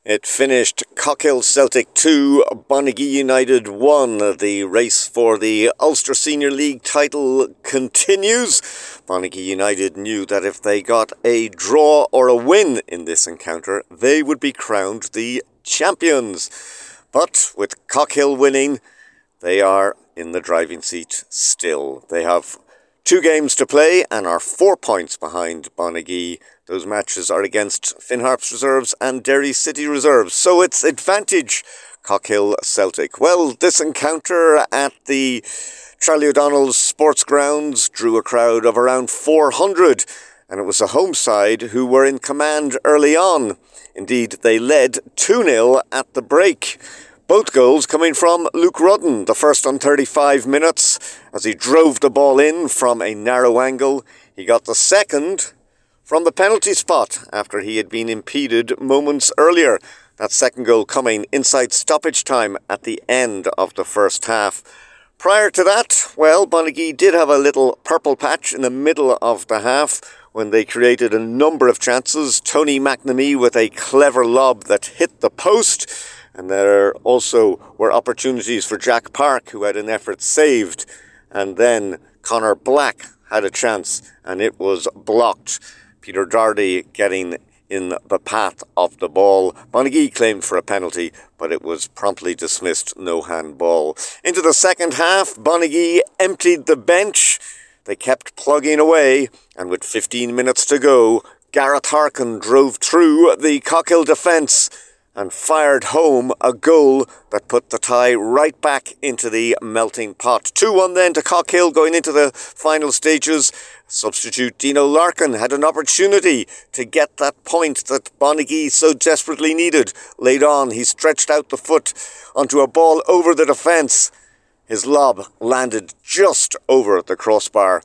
It finished Cockhill Celtic 2, Bonagee United 1. The race for the Ulster Senior League title continues. Bonagee United knew that if they got a draw or a win in this encounter, they would be crowned the champions. But with Cockhill winning, they are in the driving seat still. They have 2 games to play and are 4 points behind Bonagee. Those matches are against Finn Harps Reserves and Derry City Reserves. So it's advantage Cockhill Celtic. Well, this encounter at the Charlie O'Donnell's Sports Grounds drew a crowd of around 400. And it was the home side who were in command early on. Indeed, they led 2-0 at the break. Both goals coming from Luke Rudden, the first on 35 minutes, as he drove the ball in from a narrow angle. He got the second from the penalty spot after he had been impeded moments earlier. That second goal coming inside stoppage time at the end of the first half. Prior to that, well, Bonagee did have a little purple patch in the middle of the half when they created a number of chances. Tony McNamee with a clever lob that hit the post. And there also were opportunities for Jack Park, who had an effort saved. And then Connor Black had a chance, and it was blocked. Peter Doherty getting in the path of the ball. Bonagee claimed for a penalty, but it was promptly dismissed, no handball. Into the second half, Bonagee emptied the bench. They kept plugging away, and with 15 minutes to go, Gareth Harkin drove through the Cockhill defence and fired home a goal that put the tie right back into the melting pot. 2-1 then to Cockhill going into the final stages. Substitute Dino Larkin had an opportunity to get that point that Bonagee so desperately needed. Late on, he stretched out the foot onto a ball over the defence. His lob landed just over the crossbar.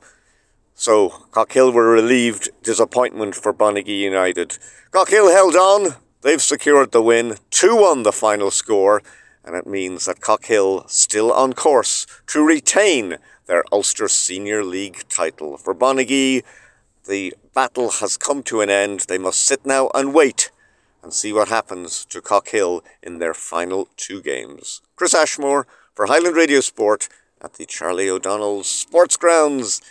So Cockhill were relieved. Disappointment for Bonagee United. Cockhill held on. They've secured the win, 2-1 the final score, and it means that Cockhill still on course to retain their Ulster Senior League title. For Bonagee, the battle has come to an end. They must sit now and wait and see what happens to Cockhill in their final 2 games. Chris Ashmore for Highland Radio Sport at the Charlie O'Donnell's Sports Grounds